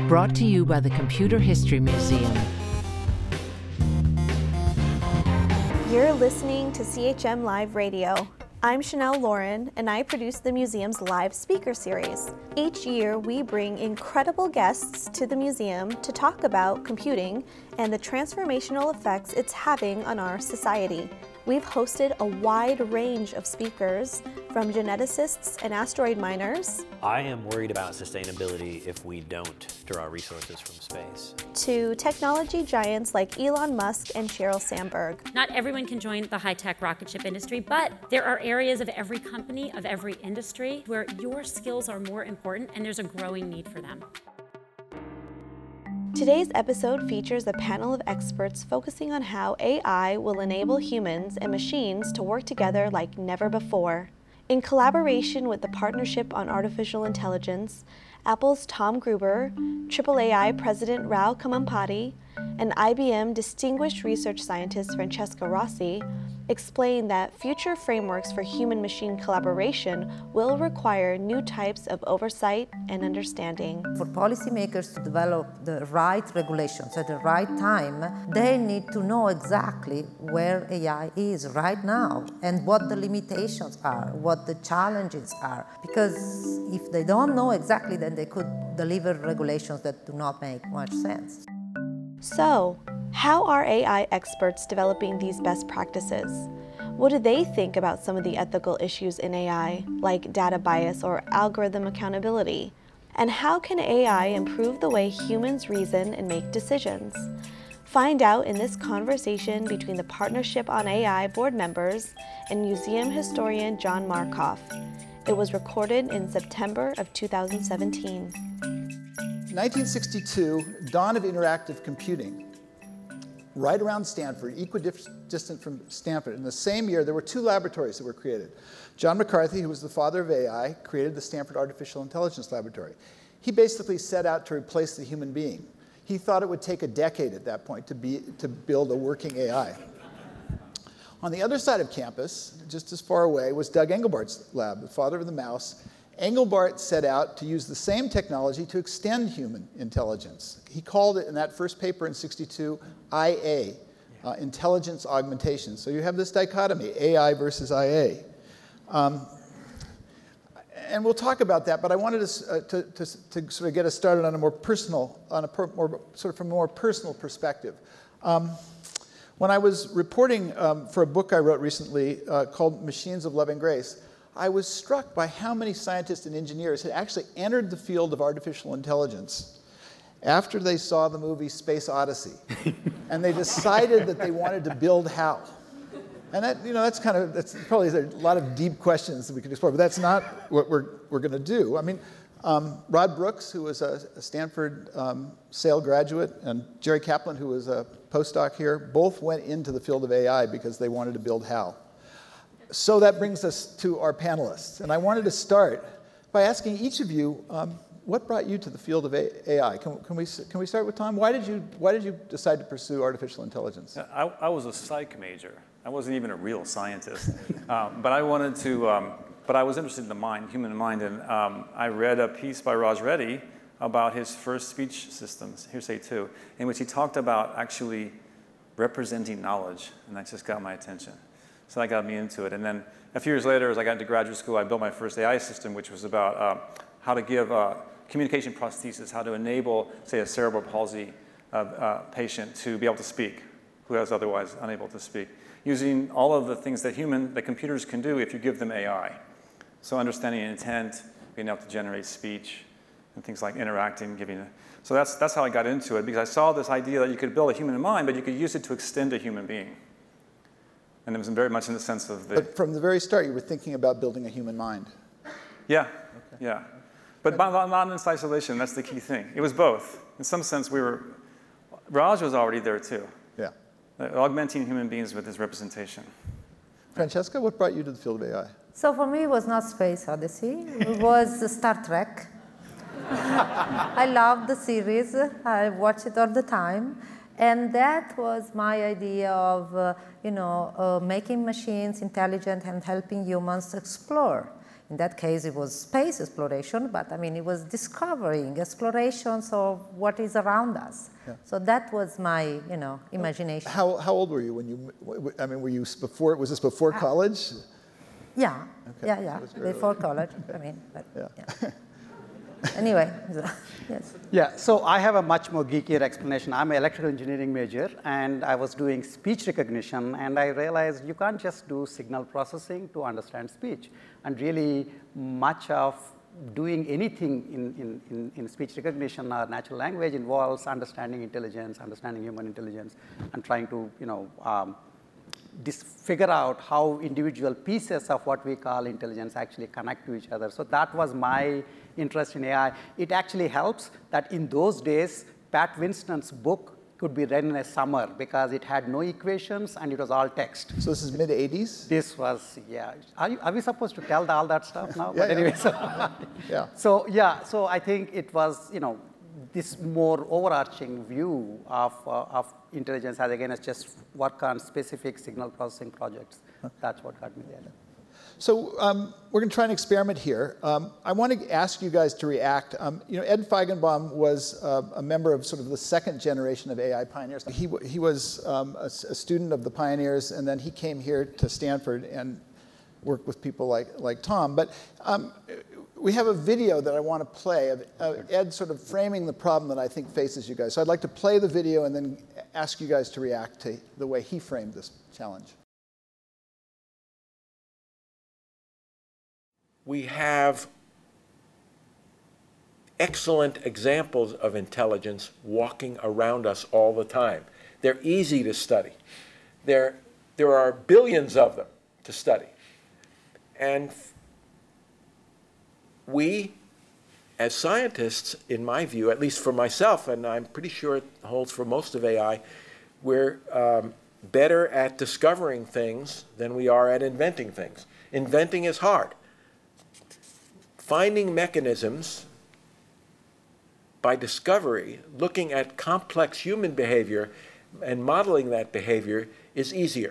Brought to you by the Computer History Museum. You're listening to CHM Live Radio. I'm Chanel Lauren, and I produce the museum's live speaker series. Each year, we bring incredible guests to the museum to talk about computing and the transformational effects it's having on our society. We've hosted a wide range of speakers, from geneticists and asteroid miners. I am worried about sustainability if we don't draw resources from space. To technology giants like Elon Musk and Sheryl Sandberg. Not everyone can join the high-tech rocket ship industry, but there are areas of every company, of every industry, where your skills are more important and there's a growing need for them. Today's episode features a panel of experts focusing on how AI will enable humans and machines to work together like never before. In collaboration with the Partnership on Artificial Intelligence, Apple's Tom Gruber, AAAI President Rao Kamampati, and IBM Distinguished Research Scientist Francesca Rossi explain that future frameworks for human-machine collaboration will require new types of oversight and understanding. For policymakers to develop the right regulations at the right time, they need to know exactly where AI is right now and what the limitations are, what the challenges are. Because if they don't know exactly, then they could deliver regulations that do not make much sense. So, how are AI experts developing these best practices? What do they think about some of the ethical issues in AI, like data bias or algorithm accountability? And how can AI improve the way humans reason and make decisions? Find out in this conversation between the Partnership on AI board members and museum historian John Markoff. It was recorded in September of 2017. 1962, dawn of interactive computing. Right around Stanford, equidistant from Stanford. In the same year, there were two laboratories that were created. John McCarthy, who was the father of AI, created the Stanford Artificial Intelligence Laboratory. He basically set out to replace the human being. He thought it would take a decade at that point to build a working AI. On the other side of campus, just as far away, was Doug Engelbart's lab, the father of the mouse. Engelbart set out to use the same technology to extend human intelligence. He called it, in that first paper in '62, IA, intelligence augmentation. So you have this dichotomy, AI versus IA. And we'll talk about that, but I wanted to sort of get us started on a more personal, from a more personal perspective. When I was reporting for a book I wrote recently called Machines of Loving Grace, I was struck by how many scientists and engineers had actually entered the field of artificial intelligence after they saw the movie Space Odyssey, and they decided that they wanted to build HAL. And that's probably a lot of deep questions that we could explore, but that's not what we're going to do. I mean, Rod Brooks, who was a Stanford Sale graduate, and Jerry Kaplan, who was a postdoc here, both went into the field of AI because they wanted to build HAL. So that brings us to our panelists. And I wanted to start by asking each of you, what brought you to the field of AI? Can we start with Tom? Why did you decide to pursue artificial intelligence? I was a psych major. I wasn't even a real scientist. But I wanted to, but I was interested in the mind, human mind. And I read a piece by Raj Reddy about his first speech systems, Hearsay 2, in which he talked about actually representing knowledge. And that just got my attention. So that got me into it. And then a few years later, as I got into graduate school, I built my first AI system, which was about how to give communication prosthesis, how to enable, say, a cerebral palsy patient to be able to speak, who is otherwise unable to speak, using all of the things that computers can do if you give them AI. So understanding intent, being able to generate speech, and things like interacting, So that's how I got into it, because I saw this idea that you could build a human mind, but you could use it to extend a human being. And it was very much in the sense of But from the very start, you were thinking about building a human mind. Yeah, okay. Yeah. But not in isolation, that's the key thing. It was both. In some sense, Raj was already there too. Yeah. Augmenting human beings with his representation. Francesca, what brought you to the field of AI? So for me, it was not Space Odyssey. It was Star Trek. I love the series. I watch it all the time. And that was my idea of, making machines intelligent and helping humans explore. In that case, it was space exploration, but I mean, it was discovering, explorations of what is around us. Yeah. So that was my, imagination. How old were you when you, I mean, were you before, was this before college? Yeah, okay. yeah, before college, I mean, but yeah. Anyway, yes. Yeah, so I have a much more geekier explanation. I'm an electrical engineering major, and I was doing speech recognition, and I realized you can't just do signal processing to understand speech. And really, much of doing anything in speech recognition or natural language involves understanding intelligence, understanding human intelligence, and trying to, figure out how individual pieces of what we call intelligence actually connect to each other. So that was my interest in AI. It actually helps that in those days, Pat Winston's book could be read in a summer because it had no equations and it was all text. So this is mid-'80s? This was, yeah. Are we supposed to tell all that stuff now? Yeah, but anyway, yeah. So I think it was, this more overarching view of intelligence as again as just work on specific signal processing projects. That's what got me there. So we're going to try an experiment here. I want to ask you guys to react. Ed Feigenbaum was a member of sort of the second generation of AI pioneers. He was a student of the pioneers, and then he came here to Stanford and worked with people like Tom. But we have a video that I want to play of Ed sort of framing the problem that I think faces you guys. So I'd like to play the video and then ask you guys to react to the way he framed this challenge. We have excellent examples of intelligence walking around us all the time. They're easy to study. There are billions of them to study. And we, as scientists, in my view, at least for myself, and I'm pretty sure it holds for most of AI, we're better at discovering things than we are at inventing things. Inventing is hard. Finding mechanisms by discovery, looking at complex human behavior and modeling that behavior is easier.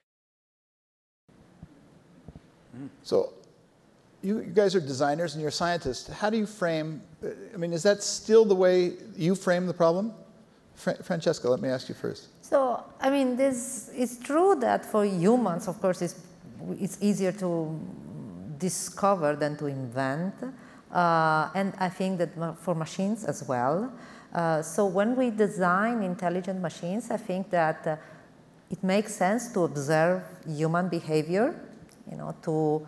So you guys are designers and you're scientists. How do you frame, is that still the way you frame the problem? Francesca, let me ask you first. So, this is true that for humans, of course, it's easier to discover than to invent, and I think that for machines as well. So when we design intelligent machines, I think that it makes sense to observe human behavior, to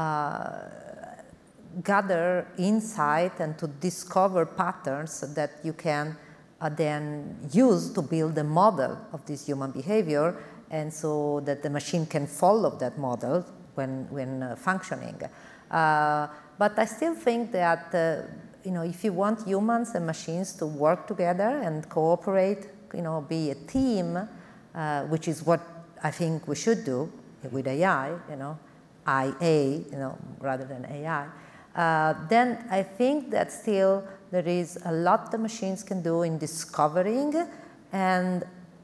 gather insight and to discover patterns that you can then use to build a model of this human behavior, and so that the machine can follow that model when functioning. But I still think that if you want humans and machines to work together and cooperate, be a team, which is what I think we should do with AI, IA, rather than AI, then I think that still there is a lot the machines can do in discovering, and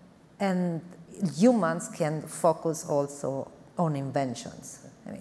humans can focus also on inventions.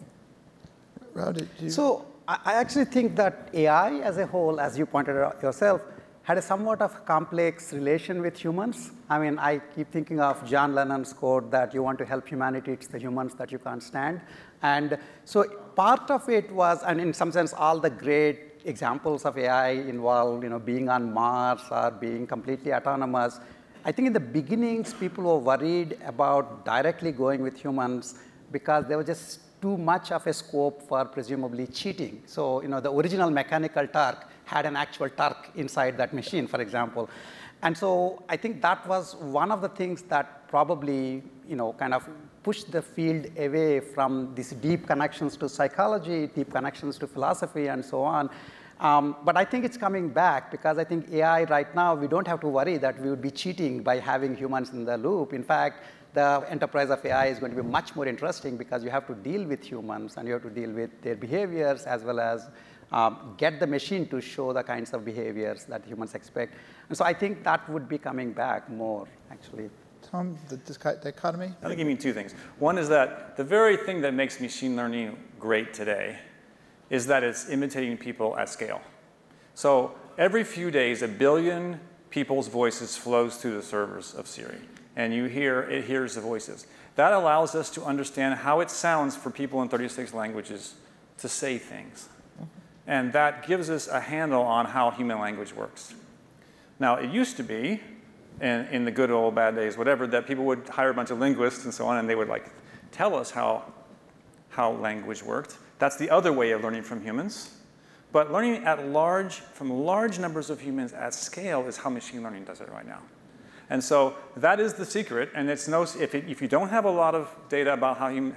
So I actually think that AI as a whole, as you pointed out yourself, had a somewhat of complex relation with humans. I keep thinking of John Lennon's quote that you want to help humanity, it's the humans that you can't stand. And so part of it was, and in some sense, all the great examples of AI involve, being on Mars or being completely autonomous. I think in the beginnings, people were worried about directly going with humans because there was just too much of a scope for presumably cheating. So, the original mechanical Turk had an actual Turk inside that machine, for example. And so I think that was one of the things that probably, kind of pushed the field away from these deep connections to psychology, deep connections to philosophy, and so on. But I think it's coming back because I think AI right now, we don't have to worry that we would be cheating by having humans in the loop. In fact, the enterprise of AI is going to be much more interesting because you have to deal with humans and you have to deal with their behaviors as well as get the machine to show the kinds of behaviors that humans expect. And so I think that would be coming back more, actually. Tom, the dichotomy? I think you mean two things. One is that the very thing that makes machine learning great today is that it's imitating people at scale. So every few days, 1 billion people's voices flows through the servers of Siri, and it hears the voices. That allows us to understand how it sounds for people in 36 languages to say things. And that gives us a handle on how human language works. Now, it used to be, in the good old bad days, whatever, that people would hire a bunch of linguists and so on, and they would tell us how language worked. That's the other way of learning from humans. But learning from large numbers of humans at scale is how machine learning does it right now. And so that is the secret. And if you don't have a lot of data about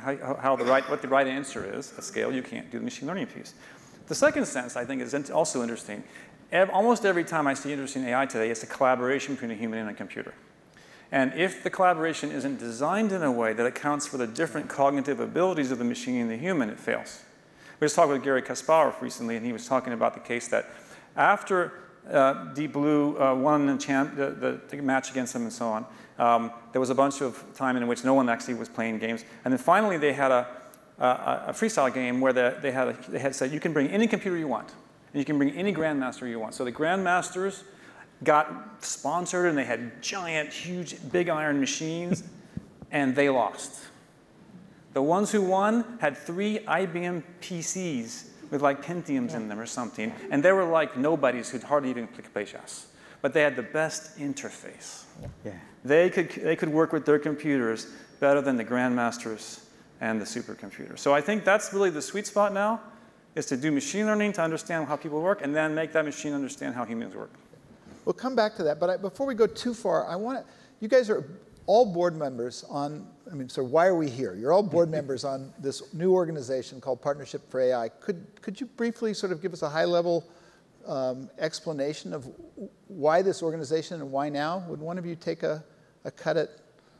what the right answer is at scale, you can't do the machine learning piece. The second sense, I think, is also interesting. Almost every time I see interesting AI today, it's a collaboration between a human and a computer. And if the collaboration isn't designed in a way that accounts for the different cognitive abilities of the machine and the human, it fails. We just talked with Gary Kasparov recently, and he was talking about the case that after Deep Blue won the match against them and so on, there was a bunch of time in which no one actually was playing games. And then finally they had a freestyle game where they had said, you can bring any computer you want, and you can bring any grandmaster you want. So the grandmasters got sponsored, and they had giant, huge, big iron machines, and they lost. The ones who won had 3 IBM PCs with Pentiums in them or something, and they were like nobodies who'd hardly even play chess. But they had the best interface. Yeah. They could work with their computers better than the grandmasters and the supercomputers. So I think that's really the sweet spot now, is to do machine learning to understand how people work, and then make that machine understand how humans work. We'll come back to that, but before we go too far, you guys are all board members so why are we here? You're all board members on this new organization called Partnership for AI. Could you briefly sort of give us a high-level explanation of why this organization and why now? Would one of you take a cut at?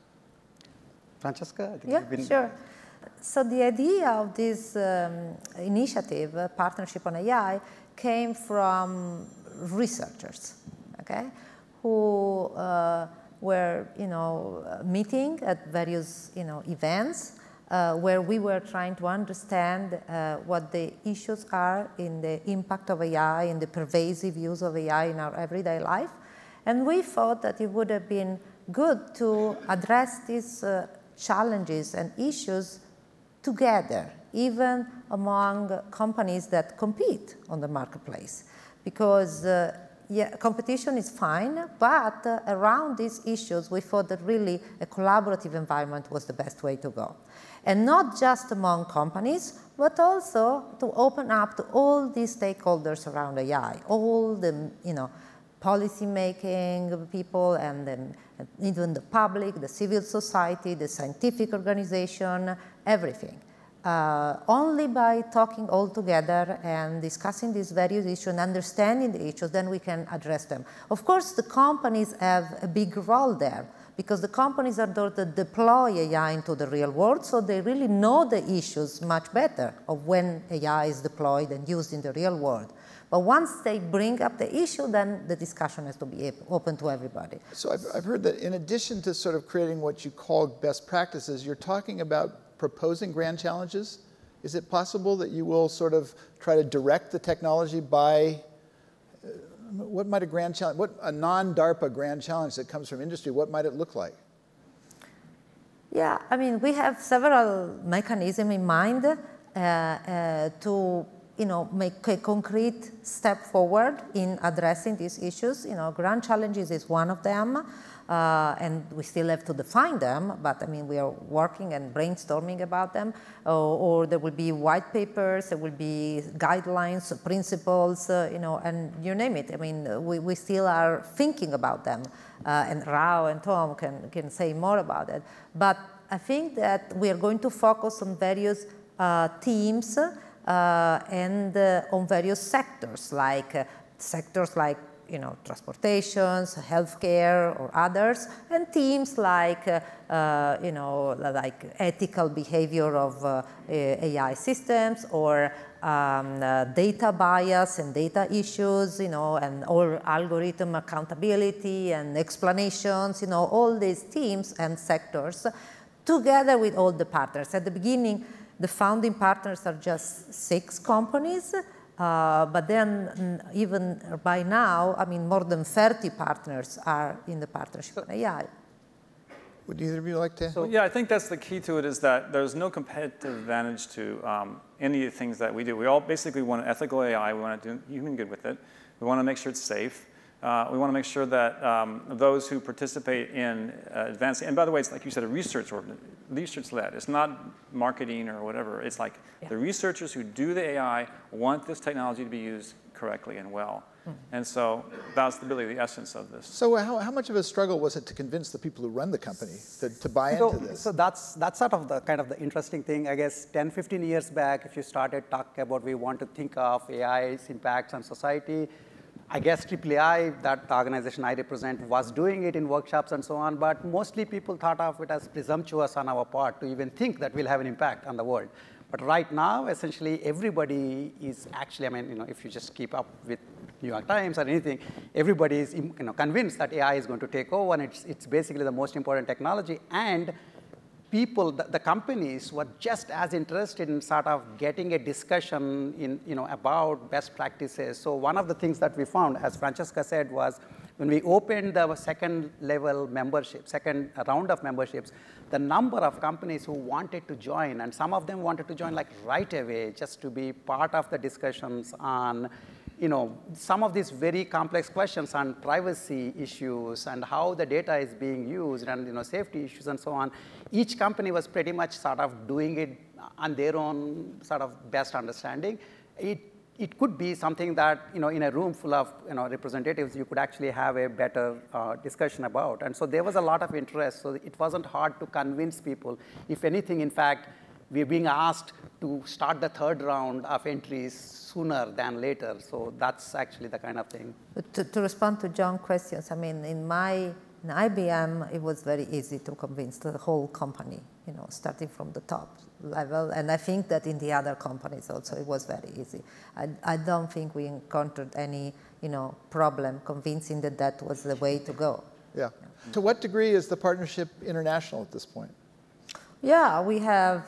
Francesca? Yeah, sure. So the idea of this initiative, Partnership on AI, came from researchers, okay, who were meeting at various events where we were trying to understand what the issues are in the impact of AI, in the pervasive use of AI in our everyday life. And we thought that it would have been good to address these challenges and issues together, even among companies that compete on the marketplace. Because competition is fine, but around these issues, we thought that really a collaborative environment was the best way to go. And not just among companies, but also to open up to all these stakeholders around AI, all the policy-making people, and even the public, the civil society, the scientific organization, everything. Only by talking all together and discussing these various issues and understanding the issues, then we can address them. Of course, the companies have a big role there, because the companies are those that deploy AI into the real world, so they really know the issues much better of when AI is deployed and used in the real world. But once they bring up the issue, then the discussion has to be open to everybody. So I've heard that in addition to sort of creating what you call best practices, you're talking about proposing grand challenges. Is it possible that you will sort of try to direct the technology by what might a grand challenge, what a non-DARPA grand challenge that comes from industry, what might it look like? Yeah, we have several mechanisms in mind to make a concrete step forward in addressing these issues. Grand challenges is one of them. And we still have to define them, but we are working and brainstorming about them. Or there will be white papers, there will be guidelines, principles, and you name it. We still are thinking about them, and Rao and Tom can say more about it. But I think that we are going to focus on various teams and on various sectors like transportations, healthcare, or others, and themes like, like ethical behavior of AI systems, or data bias and data issues, or algorithm accountability and explanations, all these themes and sectors, together with all the partners. At the beginning, The founding partners are just 6 companies, but then even by now, I mean, more than 30 partners are in the partnership on AI. Would either of you like to? So, yeah, I think that's the key to it, is that there's no competitive advantage to any of the things that we do. We all basically want ethical AI. We want to do human good with it. We want to make sure it's safe. We want to make sure that those who participate in advancing, and by the way, it's like you said, a research-led. It's not marketing or whatever. It's like the researchers who do the AI want this technology to be used correctly and well. And so that's really the essence of this. So how much of a struggle was it to convince the people who run the company to buy into this? So that's sort of the kind of the interesting thing. I guess 10, 15 years back, if you started talking about we want to think of AI's impacts on society, I guess AAAI, that organization I represent, was doing it in workshops and so on, but mostly people thought of it as presumptuous on our part to even think that we'll have an impact on the world. But right now, essentially, everybody is actually, I mean, if you just keep up with New York Times or anything, everybody is convinced that AI is going to take over, and it's basically the most important technology. And people, the companies were just as interested in sort of getting a discussion in, about best practices. So one of the things that we found, as Francesca said, was when we opened the second round of memberships, the number of companies who wanted to join, and some of them wanted to join like right away just to be part of the discussions on some of these very complex questions on privacy issues and how the data is being used and safety issues and so on. Each company was pretty much sort of doing it on their own sort of best understanding. It could be something that in a room full of representatives you could actually have a better discussion about. And so there was a lot of interest. So it wasn't hard to convince people. If anything, in fact, we're being asked to start the third round of entries sooner than later. So that's actually the kind of thing. But to respond to John's questions, I mean, in IBM, it was very easy to convince the whole company, starting from the top level. And I think that in the other companies also, it was very easy. I don't think we encountered any, problem convincing that was the way to go. Yeah. To what degree is the partnership international at this point? Yeah, we have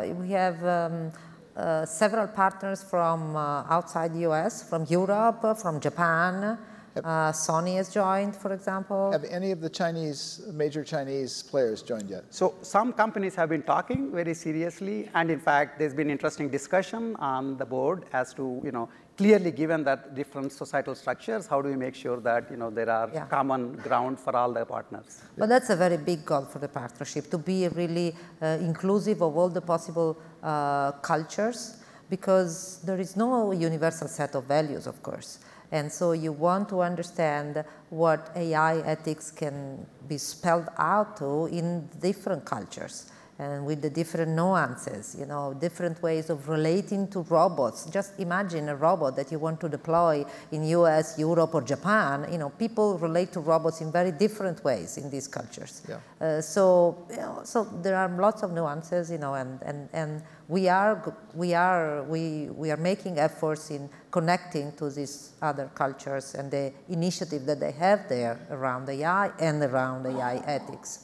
several partners from outside the US, from Europe, from Japan. Sony has joined, for example. Have any of the major Chinese players joined yet? So some companies have been talking very seriously, and in fact, there's been interesting discussion on the board as to, clearly given that different societal structures, how do we make sure that, there are common ground for all the partners? But that's a very big goal for the partnership, to be really inclusive of all the possible cultures, because there is no universal set of values, of course. And so you want to understand what AI ethics can be spelled out to in different cultures and with the different nuances, different ways of relating to robots. Just imagine a robot that you want to deploy in US, Europe, or Japan. People relate to robots in very different ways in these cultures. Yeah. So there are lots of nuances, and we are making efforts in connecting to these other cultures and the initiative that they have there around AI and around AI ethics.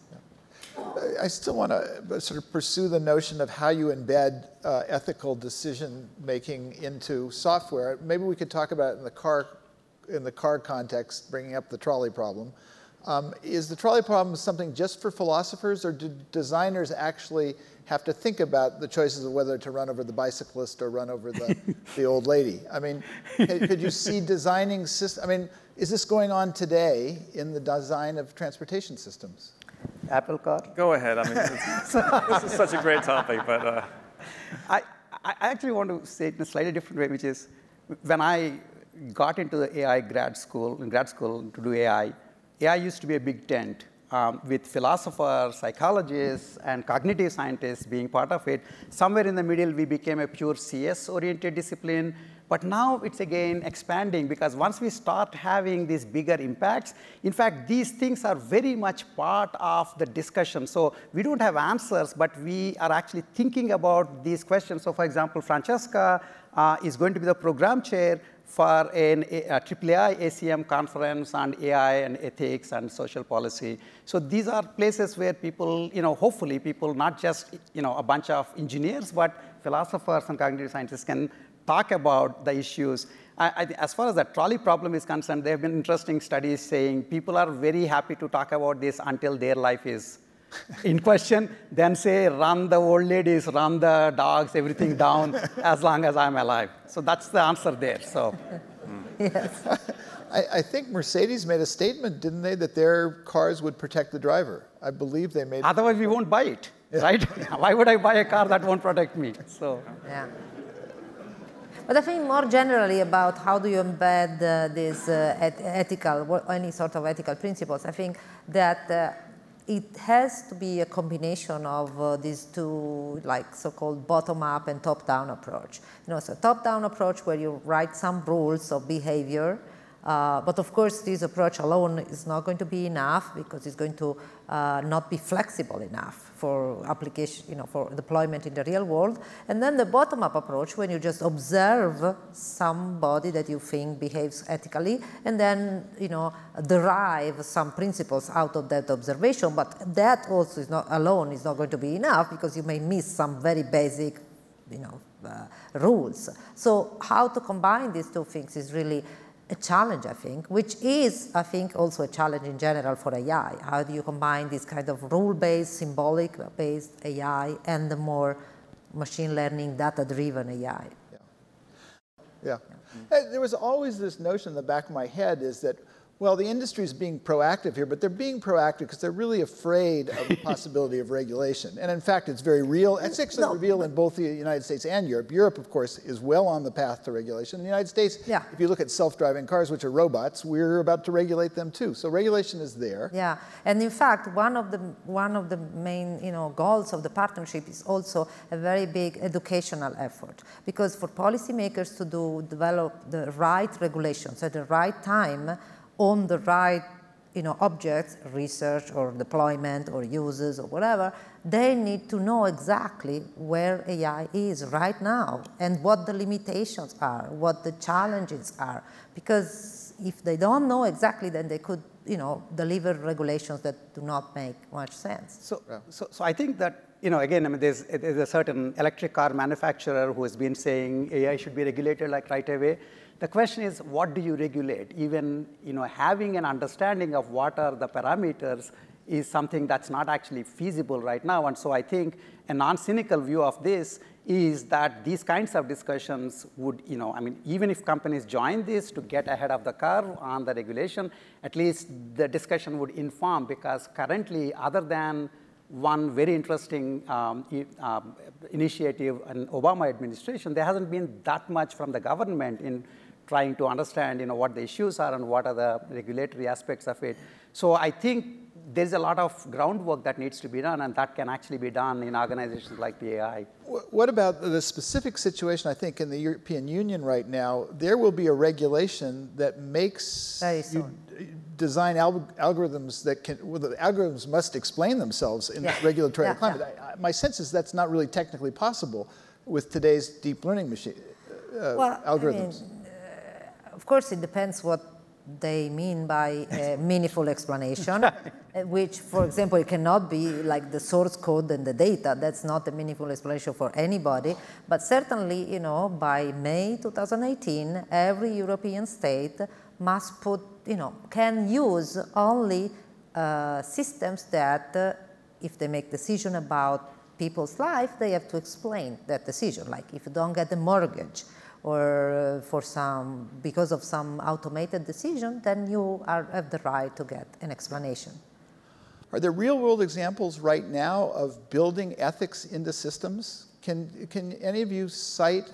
I still want to sort of pursue the notion of how you embed ethical decision making into software. Maybe we could talk about it in the car context, bringing up the trolley problem. Is the trolley problem something just for philosophers, or do designers actually have to think about the choices of whether to run over the bicyclist or run over the old lady? I mean, could you see designing systems? I mean, is this going on today in the design of transportation systems? Apple Car? Go ahead. I mean, this is such a great topic, but... I actually want to say it in a slightly different way, which is when I got into the AI grad school to do AI used to be a big tent with philosophers, psychologists, and cognitive scientists being part of it. Somewhere in the middle, we became a pure CS-oriented discipline. But now it's again expanding, because once we start having these bigger impacts, in fact, these things are very much part of the discussion. So we don't have answers, but we are actually thinking about these questions. So for example, Francesca is going to be the program chair, for an AAI ACM conference on AI and ethics and social policy. So these are places where people, hopefully people, not just, a bunch of engineers, but philosophers and cognitive scientists can talk about the issues. As far as the trolley problem is concerned, there have been interesting studies saying people are very happy to talk about this until their life is in question, then say, run the old ladies, run the dogs, everything down as long as I'm alive. So that's the answer there. So, Yes. I think Mercedes made a statement, didn't they, that their cars would protect the driver? I believe they made. Otherwise, we won't buy it, right? Why would I buy a car that won't protect me? So. Yeah. But I think more generally about how do you embed these ethical, any sort of ethical principles, I think that it has to be a combination of these two, like so-called bottom-up and top-down approach. So top-down approach where you write some rules of behavior, but of course this approach alone is not going to be enough because it's going to not be flexible enough for application, for deployment in the real world. And then the bottom-up approach when you just observe somebody that you think behaves ethically and then, derive some principles out of that observation. But that also is not alone is not going to be enough because you may miss some very basic, rules. So how to combine these two things is really a challenge, I think, which is, I think, also a challenge in general for AI. How do you combine this kind of rule-based, symbolic-based AI and the more machine learning, data-driven AI? Yeah. There was always this notion in the back of my head is that, well, the industry is being proactive here, but they're being proactive because they're really afraid of the possibility of regulation. And in fact, it's very real. It's actually real in both the United States and Europe. Europe, of course, is well on the path to regulation. In the United States, if you look at self-driving cars, which are robots, we're about to regulate them too. So regulation is there. Yeah, and in fact, one of the main goals of the partnership is also a very big educational effort, because for policymakers to develop the right regulations at the right time on the right objects, research or deployment or uses or whatever, they need to know exactly where AI is right now and what the limitations are, what the challenges are. Because if they don't know exactly, then they could deliver regulations that do not make much sense. So I think that, again, there's a certain electric car manufacturer who has been saying AI should be regulated like right away. The question is, what do you regulate? Even having an understanding of what are the parameters is something that's not actually feasible right now. And so I think a non-cynical view of this is that these kinds of discussions would, even if companies join this to get ahead of the curve on the regulation, at least the discussion would inform, because currently, other than one very interesting initiative in Obama administration, there hasn't been that much from the government in trying to understand, what the issues are and what are the regulatory aspects of it. So I think there's a lot of groundwork that needs to be done, and that can actually be done in organizations like the AI. What about the specific situation, I think, in the European Union right now? There will be a regulation that makes you design algorithms that can, the algorithms must explain themselves in this regulatory climate. My sense is that's not really technically possible with today's deep learning machine algorithms. Of course, it depends what they mean by a meaningful explanation, which, for example, it cannot be like the source code and the data. That's not a meaningful explanation for anybody. But certainly, by May 2018, every European state must put, can use only systems that, if they make decision about people's life, they have to explain that decision. Like if you don't get a mortgage, or because of some automated decision, then you have the right to get an explanation. Are there real-world examples right now of building ethics into systems? Can any of you cite,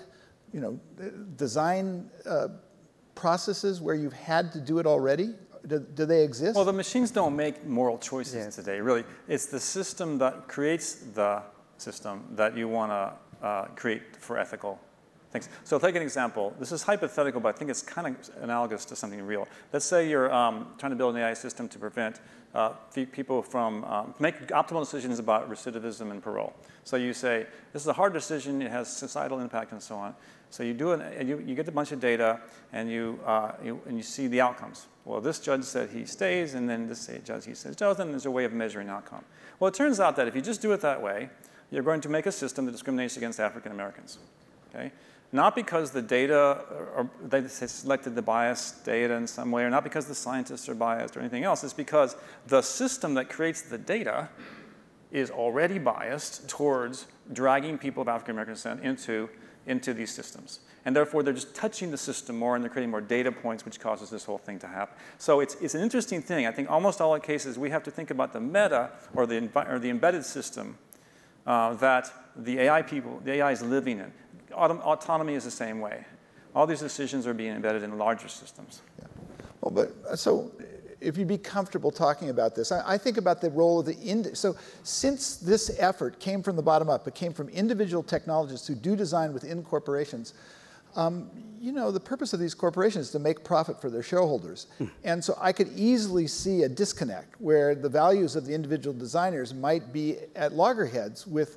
design processes where you've had to do it already? Do they exist? Well, the machines don't make moral choices today, really. It's the system that creates the system that you want to create for ethical Thanks. So take an example. This is hypothetical, but I think it's kind of analogous to something real. Let's say you're trying to build an AI system to prevent people from making optimal decisions about recidivism and parole. So you say, this is a hard decision, it has societal impact and so on. So you do it, and you get a bunch of data, and you see the outcomes. Well, this judge said he stays, and then this judge he says doesn't, and there's a way of measuring outcome. Well, it turns out that if you just do it that way, you're going to make a system that discriminates against African Americans. Okay? Not because the data, or they selected the biased data in some way, or not because the scientists are biased or anything else. It's because the system that creates the data is already biased towards dragging people of African American descent into these systems. And therefore, they're just touching the system more, and they're creating more data points, which causes this whole thing to happen. So it's an interesting thing. I think almost all the cases, we have to think about the meta or the embedded system that the AI is living in. Autonomy is the same way. All these decisions are being embedded in larger systems. Yeah. Well, but so if you'd be comfortable talking about this, I think about the role of so since this effort came from the bottom up, it came from individual technologists who do design within corporations. The purpose of these corporations is to make profit for their shareholders. And so I could easily see a disconnect where the values of the individual designers might be at loggerheads with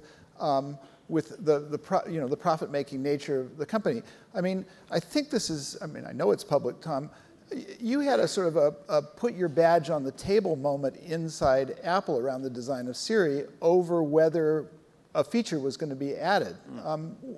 the profit-making nature of the company. I mean, I think this is, I know it's public, Tom. You had a sort of a put your badge on the table moment inside Apple around the design of Siri over whether a feature was going to be added. I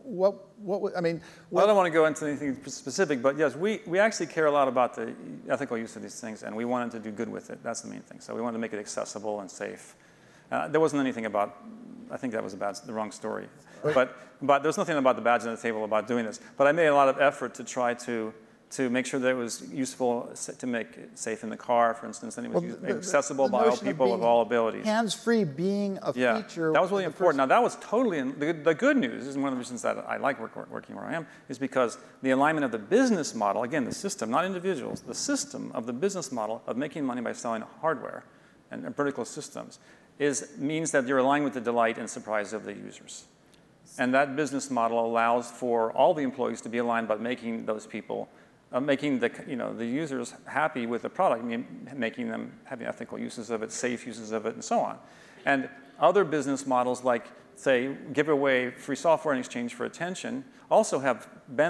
don't want to go into anything specific, but yes, we actually care a lot about the ethical use of these things, and we wanted to do good with it. That's the main thing. So we wanted to make it accessible and safe. There wasn't anything about, I think that was the wrong story. Right. But there's nothing about the badge on the table about doing this. But I made a lot of effort to try to make sure that it was useful to make it safe in the car, for instance, and it was accessible by all people of all abilities. Hands-free being a feature. That was really important. Now, that was totally, the good news, is one of the reasons that I like working where I am, is because the alignment of the business model, again, the system, not individuals, the system of the business model of making money by selling hardware and vertical systems means that you're aligned with the delight and surprise of the users. And that business model allows for all the employees to be aligned by making those people making the users happy with the product, making them having ethical uses of it, safe uses of it, and so on. And other business models, like, say, give away free software in exchange for attention, also have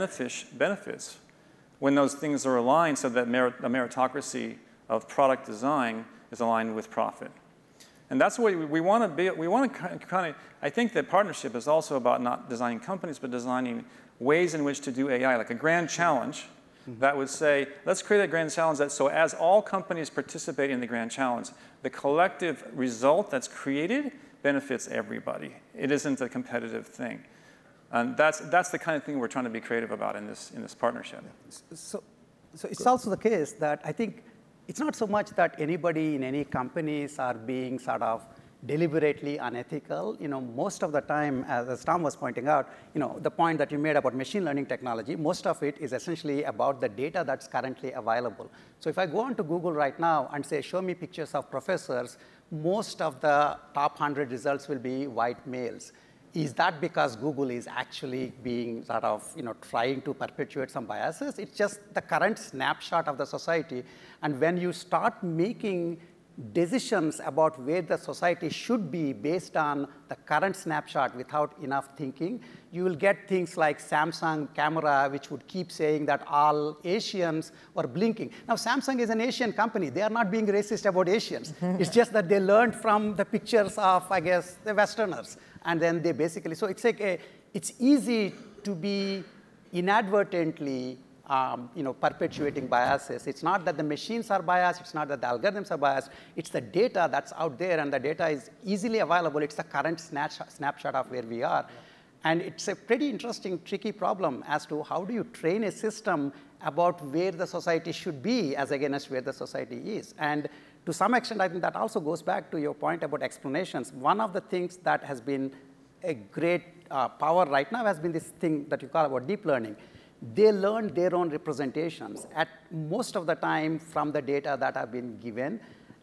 benefits when those things are aligned so that a meritocracy of product design is aligned with profit. And that's what we want to be. We want to kind of, I think that partnership is also about not designing companies, but designing ways in which to do AI, like a grand challenge that would say, let's create a grand challenge so as all companies participate in the grand challenge, the collective result that's created benefits everybody. It isn't a competitive thing. And that's the kind of thing we're trying to be creative about in this partnership. So it's also the case that I think it's not so much that anybody in any companies are being sort of deliberately unethical. Most of the time, as Tom was pointing out, the point that you made about machine learning technology, most of it is essentially about the data that's currently available. So if I go onto Google right now and say, show me pictures of professors, most of the top 100 results will be white males. Is that because Google is actually being sort of, trying to perpetuate some biases? It's just the current snapshot of the society. And when you start making decisions about where the society should be based on the current snapshot without enough thinking, you will get things like Samsung camera, which would keep saying that all Asians were blinking. Now, Samsung is an Asian company. They are not being racist about Asians. It's just that they learned from the pictures of, I guess, the Westerners. And then they basically, so it's like it's easy to be inadvertently perpetuating biases. It's not that the machines are biased. It's not that the algorithms are biased. It's the data that's out there, and the data is easily available. It's the current snapshot of where we are. And it's a pretty interesting, tricky problem as to how do you train a system about where the society should be as against where the society is. And to some extent, I think that also goes back to your point about explanations. One of the things that has been a great power right now has been this thing that you call about deep learning. They learn their own representations at most of the time from the data that have been given.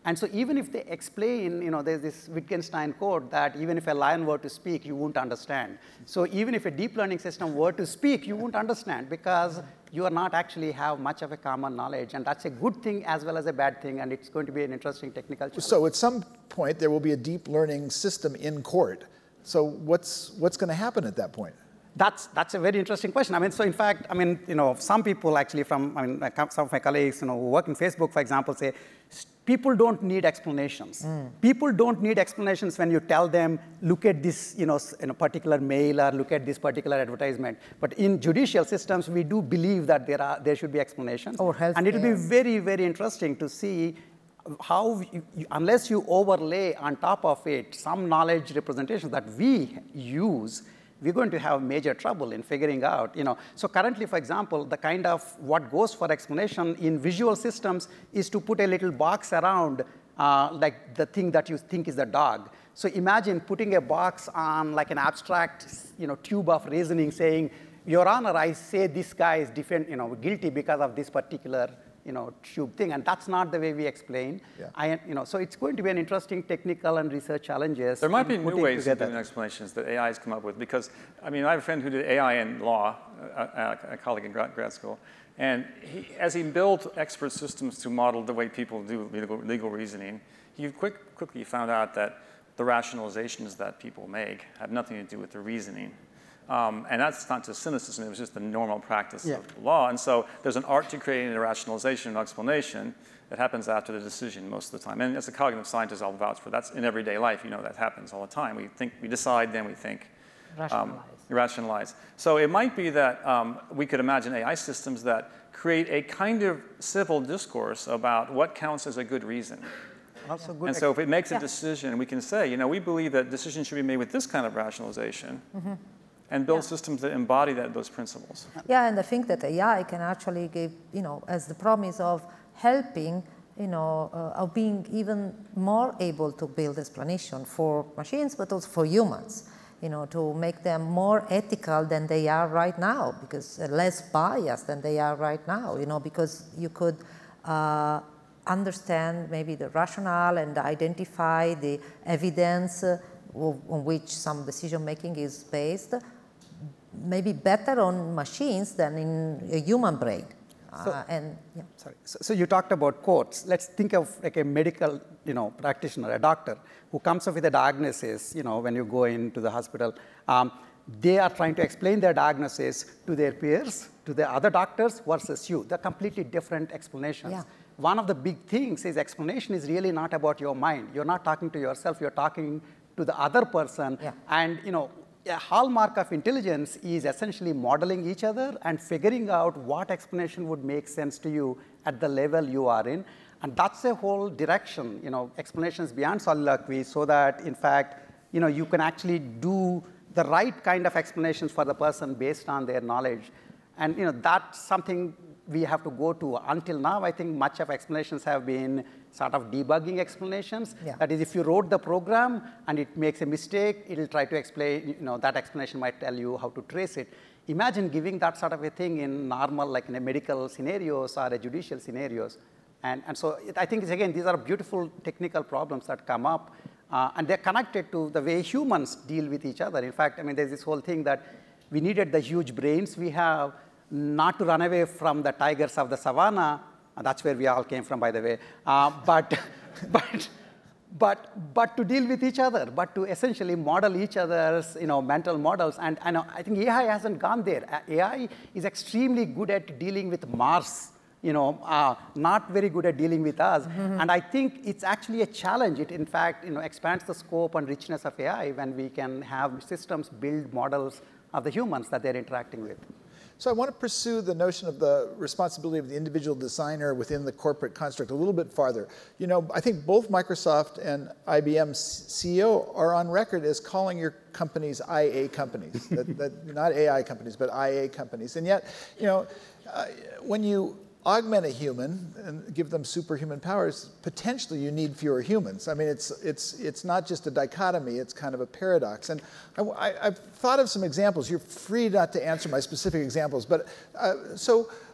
And so even if they explain, there's this Wittgenstein quote that even if a lion were to speak, you won't understand. So even if a deep learning system were to speak, you won't understand because you are not actually have much of a common knowledge. And that's a good thing as well as a bad thing. And it's going to be an interesting technical challenge. So at some point, there will be a deep learning system in court. So what's going to happen at that point? That's a very interesting question. So in fact, some people actually some of my colleagues, who work in Facebook, for example, say, people don't need explanations. People don't need explanations when you tell them, look at this, particular mail or look at this particular advertisement. But in judicial systems, we do believe that there should be explanations. And it'll be very, very interesting to see how, unless you overlay on top of it some knowledge representations that we use, we're going to have major trouble in figuring out, So currently, for example, the kind of what goes for explanation in visual systems is to put a little box around like the thing that you think is the dog. So imagine putting a box on like an abstract, tube of reasoning saying, Your Honor, I say this guy is guilty because of this particular tube thing, and that's not the way we explain. Yeah. So it's going to be an interesting technical and research challenges. There might be new ways of doing explanations that AI has come up with, because, I have a friend who did AI in law, a colleague in grad school, and as he built expert systems to model the way people do legal reasoning, he quickly found out that the rationalizations that people make have nothing to do with the reasoning. And that's not just cynicism, it was just the normal practice of law. And so there's an art to creating a rationalization and explanation that happens after the decision most of the time. And as a cognitive scientist, I'll vouch for that's in everyday life, that happens all the time. We decide, then we think. Rationalize. So it might be that we could imagine AI systems that create a kind of civil discourse about what counts as a good reason. Also good. And so if it makes a decision, we can say, we believe that decisions should be made with this kind of rationalization. And build systems that embody those principles. Yeah, and I think that AI can actually give, as the promise of helping, of being even more able to build explanation for machines, but also for humans, to make them more ethical than they are right now, because less biased than they are right now, because you could understand maybe the rationale and identify the evidence on which some decision making is based, maybe better on machines than in a human brain. So you talked about courts. Let's think of like a medical, practitioner, a doctor who comes up with a diagnosis. When you go into the hospital, they are trying to explain their diagnosis to their peers, to the other doctors versus you. They're completely different explanations. Yeah. One of the big things is explanation is really not about your mind. You're not talking to yourself. You're talking to the other person. Yeah. And a hallmark of intelligence is essentially modeling each other and figuring out what explanation would make sense to you at the level you are in. And that's a whole direction, explanations beyond soliloquy, so that, in fact, you can actually do the right kind of explanations for the person based on their knowledge. And, that's something we have to go to. Until now, I think much of explanations have been sort of debugging explanations. Yeah. That is, if you wrote the program and it makes a mistake, it'll try to explain, that explanation might tell you how to trace it. Imagine giving that sort of a thing in normal, like in a medical scenarios or a judicial scenarios. And so I think, again, these are beautiful technical problems that come up, and they're connected to the way humans deal with each other. In fact, there's this whole thing that we needed the huge brains we have not to run away from the tigers of the savannah. That's where we all came from, by the way. But to deal with each other, but to essentially model each other's mental models. And I think AI hasn't gone there. AI is extremely good at dealing with Mars, not very good at dealing with us. Mm-hmm. And I think it's actually a challenge. It, in fact, expands the scope and richness of AI when we can have systems build models of the humans that they're interacting with. So I want to pursue the notion of the responsibility of the individual designer within the corporate construct a little bit farther. I think both Microsoft and IBM's CEO are on record as calling your companies IA companies, not AI companies, but IA companies. And yet, when you augment a human and give them superhuman powers, potentially you need fewer humans. It's not just a dichotomy, it's kind of a paradox. And I've thought of some examples. You're free not to answer my specific examples, but so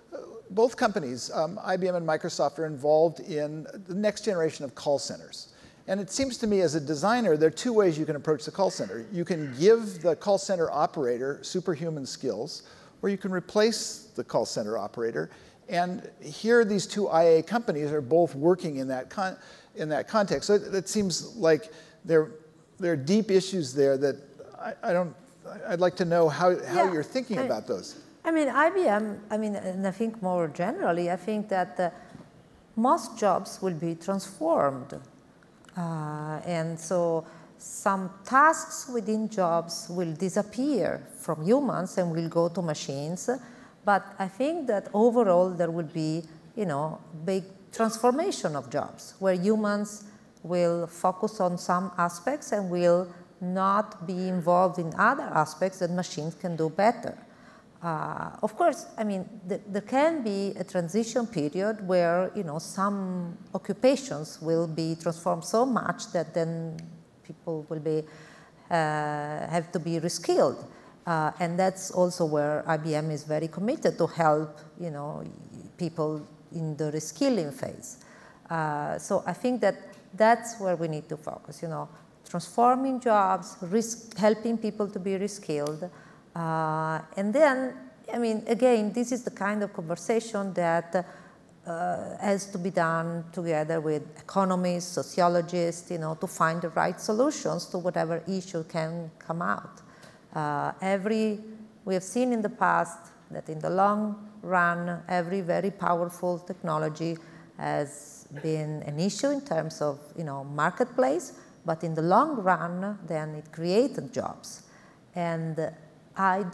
both companies, IBM and Microsoft, are involved in the next generation of call centers. And it seems to me as a designer, there are two ways you can approach the call center. You can give the call center operator superhuman skills, or you can replace the call center operator. And here these two IA companies are both working in that context. So it seems like there are deep issues there that I'd like to know how you're thinking about those. I mean, IBM, and I think more generally, I think that most jobs will be transformed. And so some tasks within jobs will disappear from humans and will go to machines. But I think that overall there will be, big transformation of jobs where humans will focus on some aspects and will not be involved in other aspects that machines can do better. Of course, there can be a transition period where, some occupations will be transformed so much that then people will be, have to be reskilled. And that's also where IBM is very committed to help, people in the reskilling phase. So I think that that's where we need to focus, transforming jobs, helping people to be reskilled. And then, again, this is the kind of conversation that has to be done together with economists, sociologists, to find the right solutions to whatever issue can come out. We have seen in the past that in the long run, every very powerful technology has been an issue in terms of, marketplace, but in the long run, then it created jobs. And I'm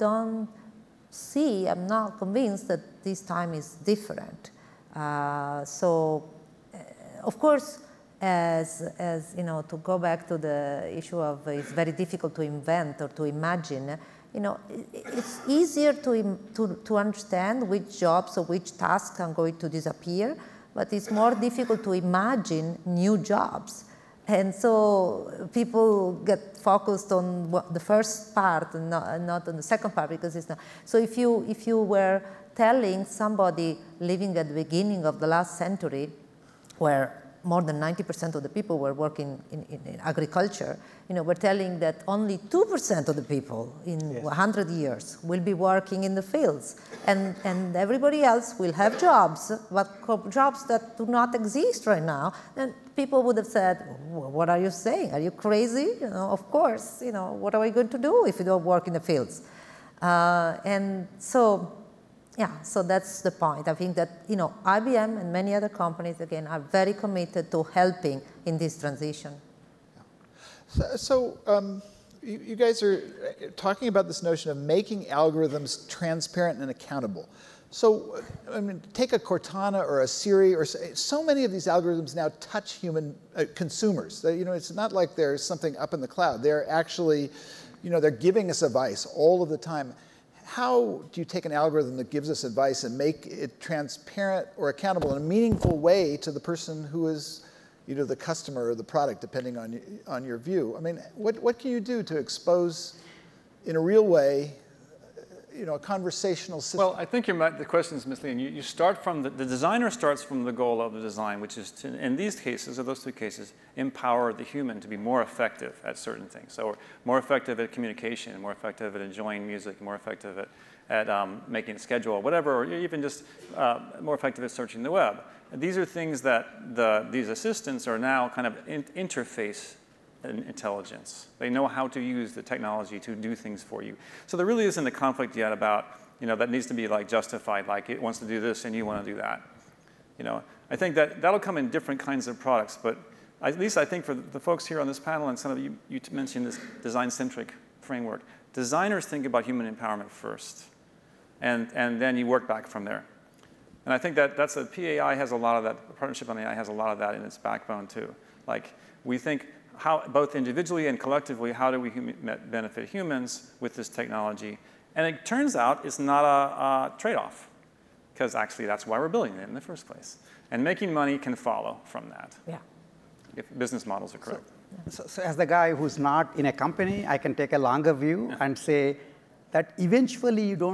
not convinced that this time is different. Of course, as to go back to the issue of it's very difficult to invent or to imagine, it's easier to understand which jobs or which tasks are going to disappear, but it's more difficult to imagine new jobs. And so people get focused on the first part and not on the second part because it's not. So if you were telling somebody living at the beginning of the last century, where more than 90% of the people were working in agriculture, we're telling that only 2% of the people in 100 years will be working in the fields. And everybody else will have jobs, but jobs that do not exist right now. And people would have said, what are you saying? Are you crazy? Of course, what are we going to do if we don't work in the fields? So that's the point. I think that IBM and many other companies, again, are very committed to helping in this transition. So you guys are talking about this notion of making algorithms transparent and accountable. So take a Cortana or a Siri, or so many of these algorithms now touch human consumers. It's not like there's something up in the cloud. They're actually, they're giving us advice all of the time. How do you take an algorithm that gives us advice and make it transparent or accountable in a meaningful way to the person who is either the customer or the product, depending on your view? What can you do to expose in a real way, a conversational system? Well, I think the question is misleading. You start from the designer starts from the goal of the design, which is to, in these cases, or those two cases, empower the human to be more effective at certain things. So more effective at communication, more effective at enjoying music, more effective at making a schedule, whatever, or even just more effective at searching the web. And these are things that these assistants are now kind of interface intelligence. They know how to use the technology to do things for you. So there really isn't a conflict yet about, that needs to be justified, like it wants to do this and you want to do that. I think that'll come in different kinds of products, but at least I think for the folks here on this panel and some of you mentioned this design-centric framework, designers think about human empowerment first, and then you work back from there. And I think that's PAI has a lot of that, the partnership on AI has a lot of that in its backbone too. We think, how, both individually and collectively, how do we benefit humans with this technology? And it turns out it's not a trade-off, because actually that's why we're building it in the first place. And making money can follow from that, if business models are correct. So as the guy who's not in a company, I can take a longer view and say that eventually you don't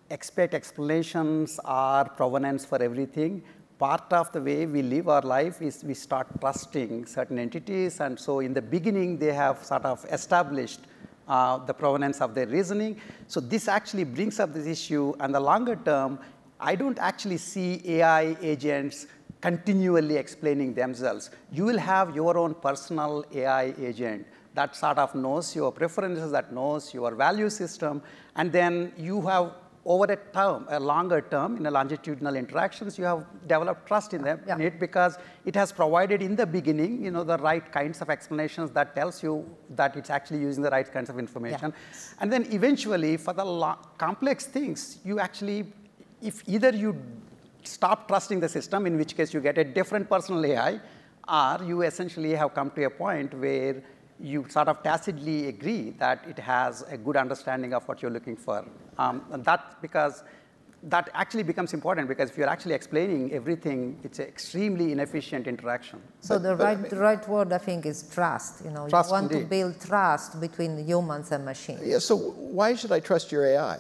expect explanations or provenance for everything. Part of the way we live our life is we start trusting certain entities, and so in the beginning they have sort of established the provenance of their reasoning. So this actually brings up this issue, and the longer term, I don't actually see AI agents continually explaining themselves. You will have your own personal AI agent that sort of knows your preferences, that knows your value system, and then you have over a longer term, in a longitudinal interactions, you have developed trust in them, in it, because it has provided in the beginning, the right kinds of explanations that tells you that it's actually using the right kinds of information. And then eventually, for the complex things, you actually, if either you stop trusting the system, in which case you get a different personal AI, or you essentially have come to a point where you sort of tacitly agree that it has a good understanding of what you're looking for. And that actually becomes important, because if you're actually explaining everything, it's an extremely inefficient interaction. So the right word, I think, is trust. Trust, you want indeed. to build trust between humans and machines. Yeah, so why should I trust your AI?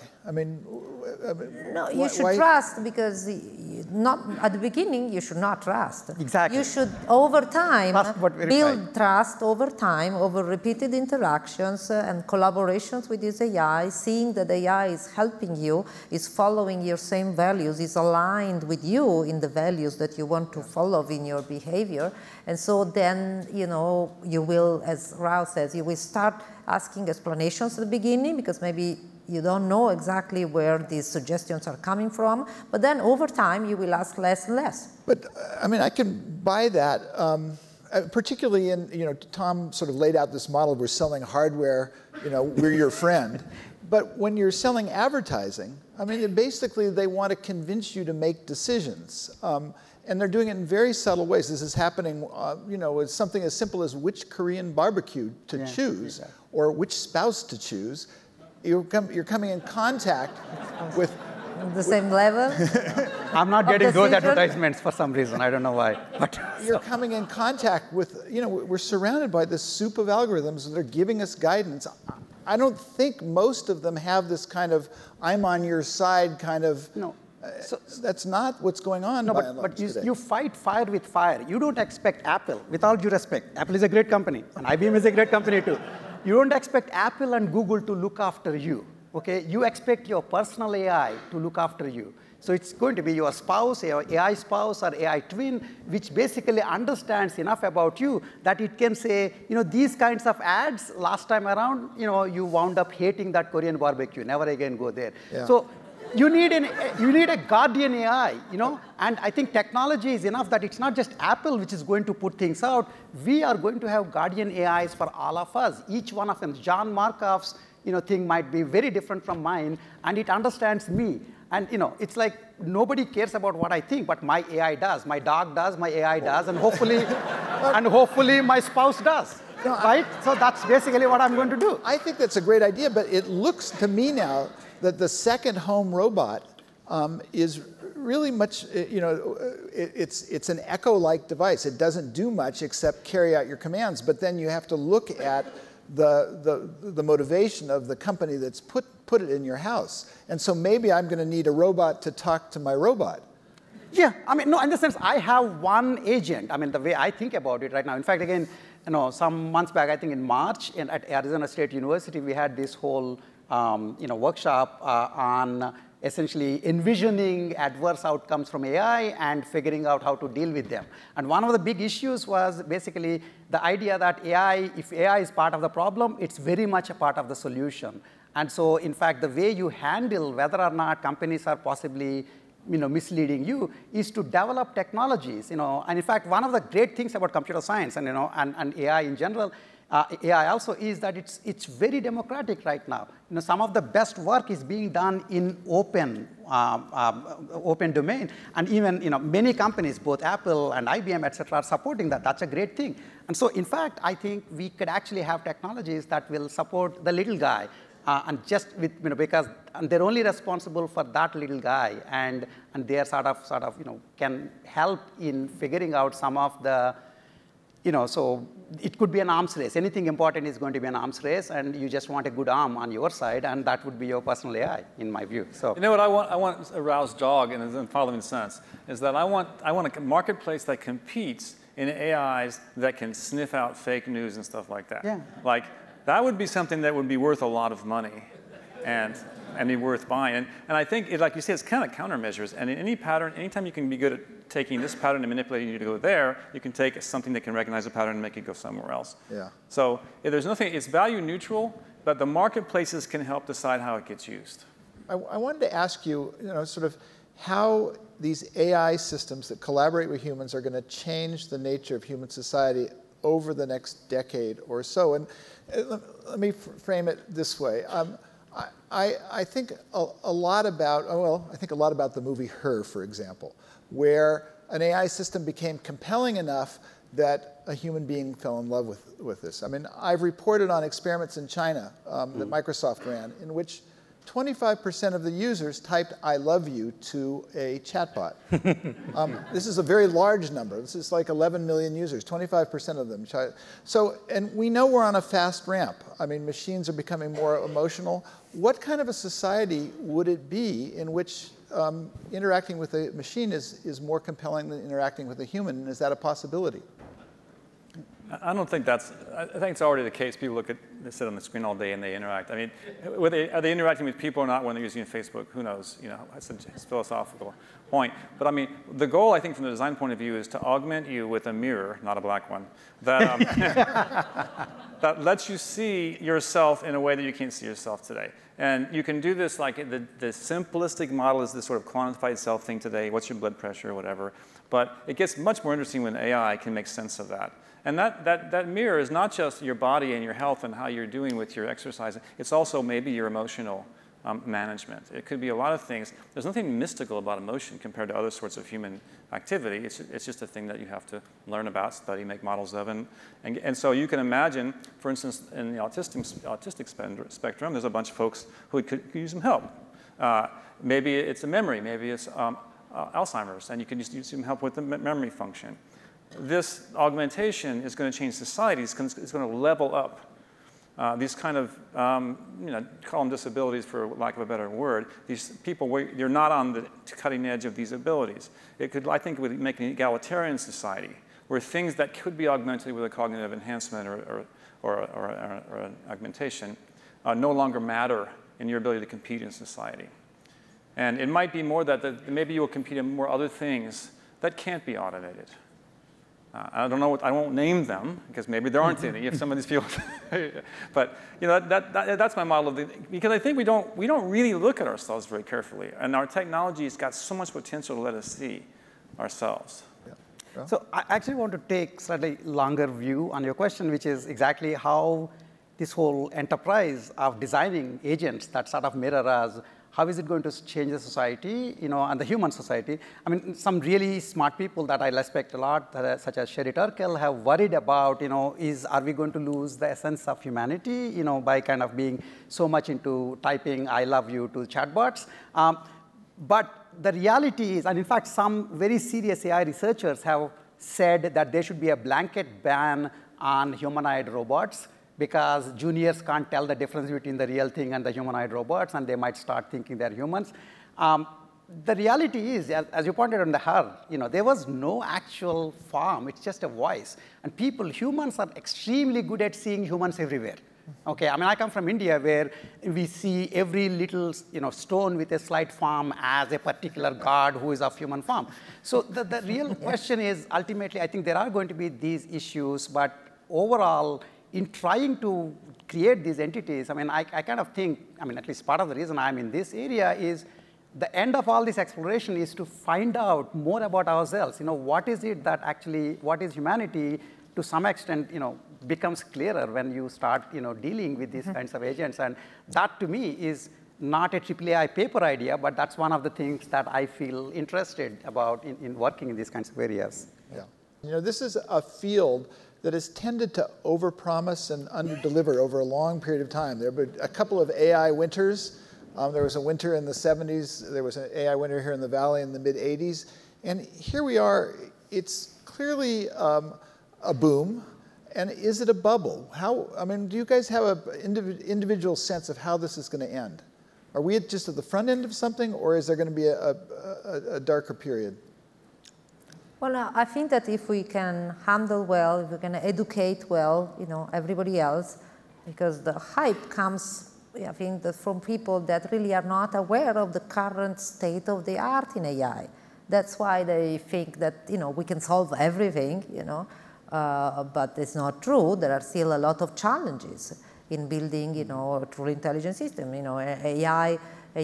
No, you should trust, because not at the beginning you should not trust. Exactly. You should over time build trust over time, over repeated interactions and collaborations with this AI, seeing that the AI is helping you, is following your same values, is aligned with you in the values that you want to follow in your behavior. And so then, you will, as Rao says, you will start asking explanations at the beginning, because maybe you don't know exactly where these suggestions are coming from, but then over time you will ask less and less. But I can buy that, particularly in, Tom sort of laid out this model, we're selling hardware, we're your friend. But when you're selling advertising, basically they want to convince you to make decisions. And they're doing it in very subtle ways. This is happening, with something as simple as which Korean barbecue to choose, or which spouse to choose. You're coming in contact with the same level. I'm not getting those advertisements for some reason. I don't know why. But you're coming in contact with, we're surrounded by this soup of algorithms that are giving us guidance. I don't think most of them have this kind of I'm on your side kind of. No. So that's not what's going on. No, but you fight fire with fire. You don't expect Apple, with all due respect. Apple is a great company, and IBM is a great company too. You don't expect Apple and Google to look after you, okay? You expect your personal AI to look after you. So it's going to be your spouse, your AI spouse or AI twin, which basically understands enough about you that it can say, these kinds of ads last time around, you wound up hating that Korean barbecue, never again go there. Yeah. So you need a guardian AI, and I think technology is enough that it's not just Apple which is going to put things out. We are going to have guardian AIs for all of us. Each one of them, John Markov's, thing might be very different from mine, and it understands me. And it's like nobody cares about what I think, but my AI does. My dog does, my AI does, and hopefully my spouse does. Right? So that's basically what I'm going to do. I think that's a great idea, but it looks to me now that the second home robot is really much, it's an Echo-like device. It doesn't do much except carry out your commands, but then you have to look at the motivation of the company that's put it in your house. And so maybe I'm going to need a robot to talk to my robot. Yeah, no, in the sense, I have one agent. The way I think about it right now. In fact, again, some months back, I think in March, at Arizona State University, we had this whole workshop on essentially envisioning adverse outcomes from AI and figuring out how to deal with them. And one of the big issues was basically the idea that if AI is part of the problem, it's very much a part of the solution. And so, in fact, the way you handle whether or not companies are possibly misleading you is to develop technologies. And in fact, one of the great things about computer science and AI in general, AI also, is that it's very democratic right now. Some of the best work is being done in open domain, and even many companies, both Apple and IBM, etc., are supporting that. That's a great thing. And so, in fact, I think we could actually have technologies that will support the little guy, and just with because they're only responsible for that little guy, and they are sort of can help in figuring out some of the so it could be an arms race. Anything important is going to be an arms race, and you just want a good arm on your side, and that would be your personal AI, in my view. So, you know what I want a Rouse dog in the following sense is that I want a marketplace that competes in AIs that can sniff out fake news and stuff like that. Yeah. Like that would be something that would be worth a lot of money, and be worth buying. And I think, like you say, it's kind of countermeasures. And in any pattern, anytime you can be good at taking this pattern and manipulating you to go there, you can take something that can recognize a pattern and make it go somewhere else. Yeah. So if there's nothing, it's value neutral, but the marketplaces can help decide how it gets used. I wanted to ask you, sort of how these AI systems that collaborate with humans are going to change the nature of human society over the next decade or so. And let me frame it this way. I think a lot about, I think a lot about the movie Her, for example, where an AI system became compelling enough that a human being fell in love with this. I mean, I've reported on experiments in China that Microsoft ran in which 25% of the users typed "I love you" to a chatbot. This is a very large number. This is like 11 million users, 25% of them. So, and we know we're on a fast ramp. I mean, machines are becoming more emotional. What kind of a society would it be in which interacting with a machine is more compelling than interacting with a human? And is that a possibility? I don't think that's, I think it's already the case. People they sit on the screen all day and they interact. I mean, are they interacting with people or not when they're using Facebook? Who knows? It's a philosophical point. But I mean, the goal, I think, from the design point of view is to augment you with a mirror, not a black one, that, that lets you see yourself in a way that you can't see yourself today. And you can do this like the simplistic model is this sort of quantified self thing today. What's your blood pressure, whatever. But it gets much more interesting when AI can make sense of that. And that mirror is not just your body and your health and how you're doing with your exercise. It's also maybe your emotional management. It could be a lot of things. There's nothing mystical about emotion compared to other sorts of human activity. It's just a thing that you have to learn about, study, make models of. And so you can imagine, for instance, in the autistic spectrum, there's a bunch of folks who could use some help. Maybe it's a memory. Maybe it's Alzheimer's, and you can just use some help with the memory function. This augmentation is going to change society. It's going to level up these kind of, call them disabilities for lack of a better word. These people, you're not on the cutting edge of these abilities. I think it would make an egalitarian society where things that could be augmented with a cognitive enhancement or an augmentation no longer matter in your ability to compete in society. And it might be more that maybe you will compete in more other things that can't be automated. I don't know. I won't name them because maybe there aren't any. If some of these people, but that's my model of because I think we don't really look at ourselves very carefully, and our technology has got so much potential to let us see ourselves. Yeah. Yeah. So I actually want to take slightly longer view on your question, which is exactly how this whole enterprise of designing agents that sort of mirror us. How is it going to change the society, and the human society? I mean, some really smart people that I respect a lot, such as Sherry Turkle, have worried about, are we going to lose the essence of humanity, by kind of being so much into typing "I love you" to chatbots? But the reality is, and in fact, some very serious AI researchers have said that there should be a blanket ban on humanoid robots, because juniors can't tell the difference between the real thing and the humanoid robots, and they might start thinking they're humans. The reality is, as you pointed on the Her, there was no actual form. It's just a voice. And humans are extremely good at seeing humans everywhere. Okay, I mean, I come from India where we see every little stone with a slight form as a particular god who is of human form. So the real question is, ultimately, I think there are going to be these issues, but overall, in trying to create these entities, I mean, I kind of think, at least part of the reason I'm in this area is the end of all this exploration is to find out more about ourselves. What is it that actually, what is humanity to some extent, becomes clearer when you start, dealing with these kinds of agents. And that to me is not a AAA paper idea, but that's one of the things that I feel interested about in working in these kinds of areas. Yeah. This is a field that has tended to overpromise and underdeliver over a long period of time. There have been a couple of AI winters. There was a winter in the 70s. There was an AI winter here in the Valley in the mid-80s. And here we are. It's clearly a boom. And is it a bubble? I mean, do you guys have an individual sense of how this is going to end? Are we just at the front end of something, or is there going to be a darker period? Well, I think that if we can handle well, if we can educate well, everybody else, because the hype comes, I think, from people that really are not aware of the current state of the art in AI. That's why they think that we can solve everything, but it's not true. There are still a lot of challenges in building, a truly intelligent system. AI,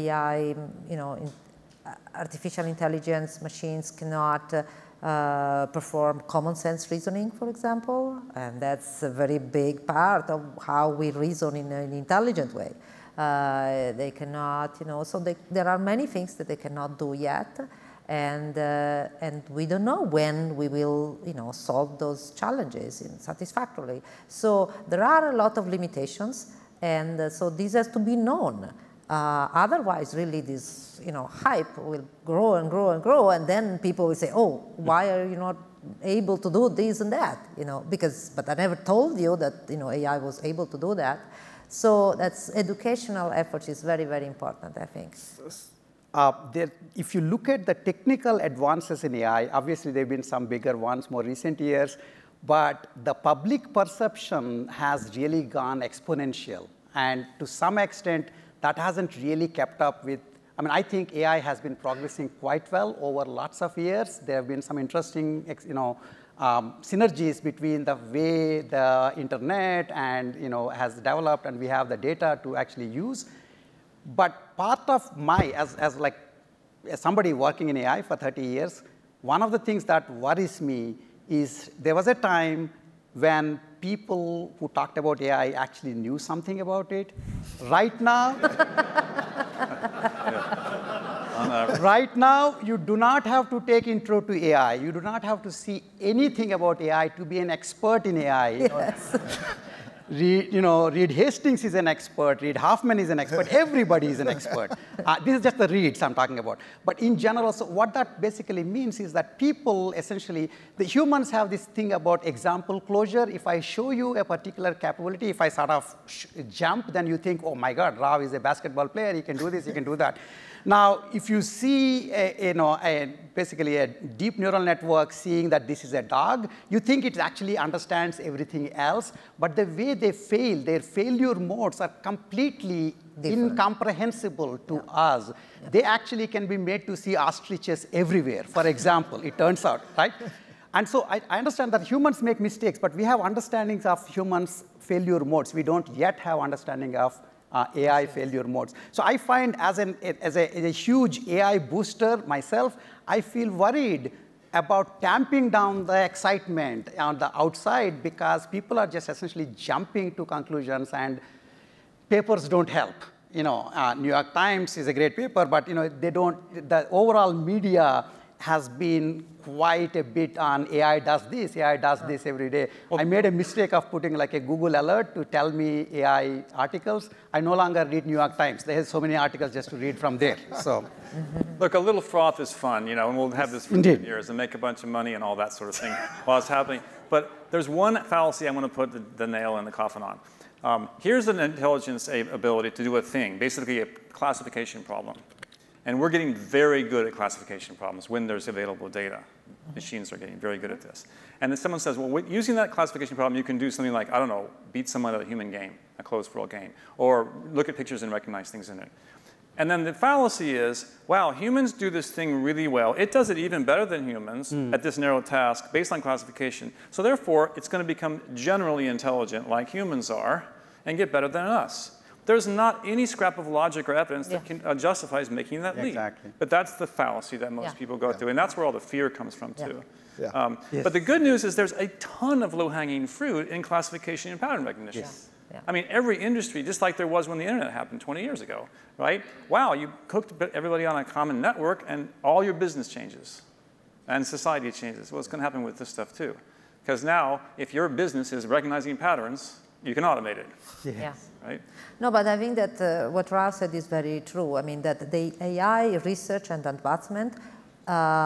artificial intelligence machines cannot perform common sense reasoning, for example, and that's a very big part of how we reason in an intelligent way. They cannot, so there are many things that they cannot do yet, and we don't know when we will, solve those challenges satisfactorily. So there are a lot of limitations, and so this has to be known. Otherwise, really, this hype will grow and grow and grow, and then people will say, "Oh, why are you not able to do this and that?" But I never told you that AI was able to do that. So that's educational effort is very, very important, I think. If you look at the technical advances in AI, obviously there have been some bigger ones more recent years, but the public perception has really gone exponential, and to some extent, that hasn't really kept up with, I think AI has been progressing quite well over lots of years. There have been some interesting, synergies between the way the internet and, has developed, and we have the data to actually use. But part of as somebody working in AI for 30 years, one of the things that worries me is there was a time when people who talked about AI actually knew something about it. Right now, right now, you do not have to take intro to AI. You do not have to see anything about AI to be an expert in AI. Yes. Reed Hastings is an expert, Reid Hoffman is an expert, everybody is an expert. This is just the Reeds I'm talking about. But in general, so what that basically means is that people, essentially, the humans have this thing about example closure. If I show you a particular capability, if I sort of jump, then you think, oh my God, Rav is a basketball player, he can do this, he can do that. Now, if you see basically a deep neural network seeing that this is a dog, you think it actually understands everything else, but the way they fail, their failure modes are completely incomprehensible to us. Yeah. They actually can be made to see ostriches everywhere, for example, it turns out, right? And so I understand that humans make mistakes, but we have understandings of humans' failure modes. We don't yet have understanding of AI failure modes. So I find as a huge AI booster myself, I feel worried about tamping down the excitement on the outside because people are just essentially jumping to conclusions and papers don't help. New York Times is a great paper, but the overall media has been quite a bit on AI does this every day. I made a mistake of putting like a Google alert to tell me AI articles. I no longer read New York Times. There's so many articles just to read from there. So, look, a little froth is fun, and we'll have this for 10 years and make a bunch of money and all that sort of thing while it's happening. But there's one fallacy I want to put the nail in the coffin on. Here's an intelligence ability to do a thing, basically a classification problem. And we're getting very good at classification problems when there's available data. Machines are getting very good at this. And then someone says, well, using that classification problem, you can do something like, I don't know, beat someone at a human game, a closed world game, or look at pictures and recognize things in it. And then the fallacy is, wow, humans do this thing really well. It does it even better than humans at this narrow task based on classification. So therefore, it's going to become generally intelligent like humans are and get better than us. There's not any scrap of logic or evidence that can justifies making that leap. Exactly. But that's the fallacy that most people go through, and that's where all the fear comes from too. Yeah. But the good news is there's a ton of low-hanging fruit in classification and pattern recognition. Yes. Yeah. I mean, every industry, just like there was when the internet happened 20 years ago, right? Wow, you cooked everybody on a common network, and all your business changes, and society changes. Well, it's going to happen with this stuff too, because now, if your business is recognizing patterns, you can automate it. Yeah. Right? No, but I think that what Ralph said is very true. I mean, that the AI research and advancement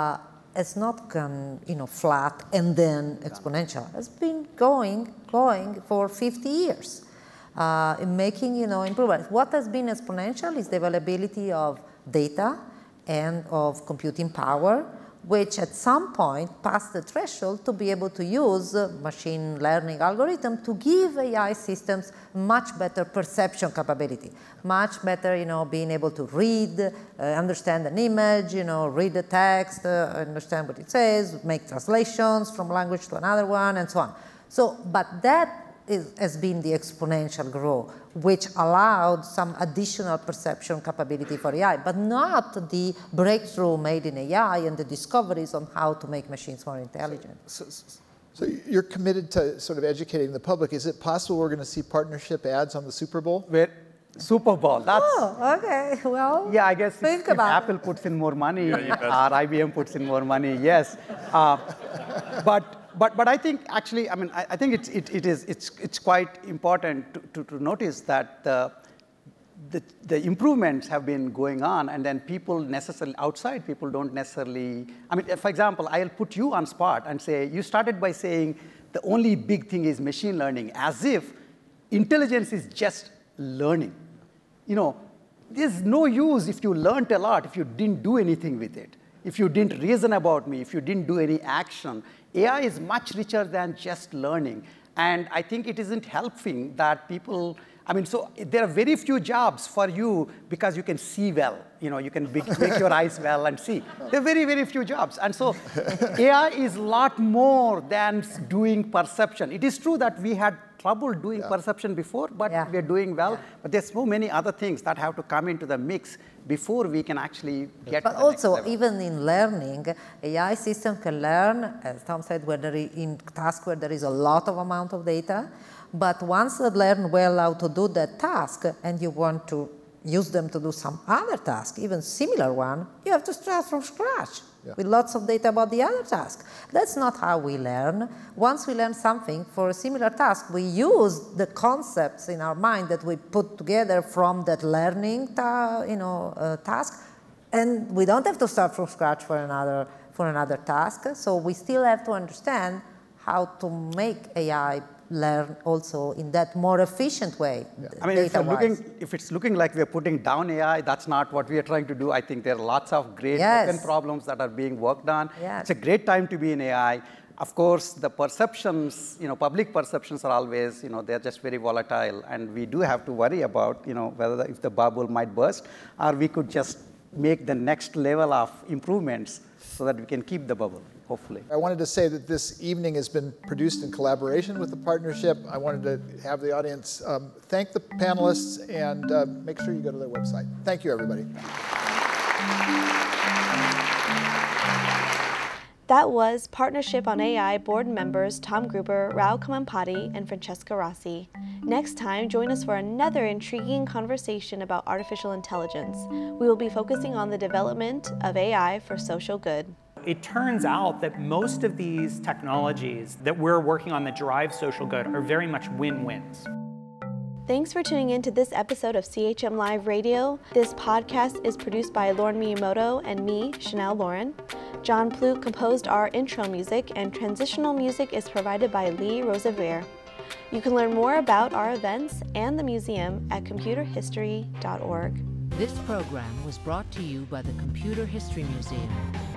has not gone, flat and then exponential. It's been going for 50 years, in making, improvements. What has been exponential is the availability of data and of computing power, which at some point passed the threshold to be able to use machine learning algorithm to give AI systems much better perception capability, much better, being able to read, understand an image, read the text, understand what it says, make translations from language to another one, and so on. So, but that has been the exponential growth, which allowed some additional perception capability for AI, but not the breakthrough made in AI and the discoveries on how to make machines more intelligent. So you're committed to sort of educating the public. Is it possible we're going to see partnership ads on the Super Bowl? Super Bowl. That's, okay. Well, yeah, I guess if Apple puts in more money, or IBM puts in more money, yes. But I think actually, I think it's quite important to notice that the improvements have been going on, and then people necessarily outside people don't necessarily. For example, I'll put you on spot and say you started by saying the only big thing is machine learning, as if intelligence is just learning. There's no use if you learned a lot if you didn't do anything with it, if you didn't reason about me, if you didn't do any action. AI is much richer than just learning. And I think it isn't helping that people, so there are very few jobs for you because you can see well. You can make your eyes well and see. There are very, very few jobs. And so AI is a lot more than doing perception. It is true that we had trouble doing perception before, but we're doing well. Yeah. But there's so many other things that have to come into the mix before we can actually get to the also, next level. Even in learning, AI system can learn, as Tom said, in tasks where there is a lot of amount of data. But once they learn well how to do that task, and you want to use them to do some other task, even similar one, you have to start from scratch with lots of data about the other task. That's not how we learn. Once we learn something for a similar task, we use the concepts in our mind that we put together from that learning task, and we don't have to start from scratch for another task. So we still have to understand how to make AI learn also in that more efficient way. If it's looking like we're putting down AI, that's not what we are trying to do. I think there are lots of great open problems that are being worked on. Yes. It's a great time to be in AI. Of course, the perceptions, public perceptions are always, they're just very volatile, and we do have to worry about, whether if the bubble might burst, or we could just make the next level of improvements so that we can keep the bubble, hopefully. I wanted to say that this evening has been produced in collaboration with the partnership. I wanted to have the audience thank the panelists and make sure you go to their website. Thank you, everybody. That was Partnership on AI board members Tom Gruber, Rao Kamampati, and Francesca Rossi. Next time, join us for another intriguing conversation about artificial intelligence. We will be focusing on the development of AI for social good. It turns out that most of these technologies that we're working on that drive social good are very much win-wins. Thanks for tuning in to this episode of CHM Live Radio. This podcast is produced by Lauren Miyamoto and me, Chanel Lauren. John Plute composed our intro music, and transitional music is provided by Lee Rosevier. You can learn more about our events and the museum at computerhistory.org. This program was brought to you by the Computer History Museum.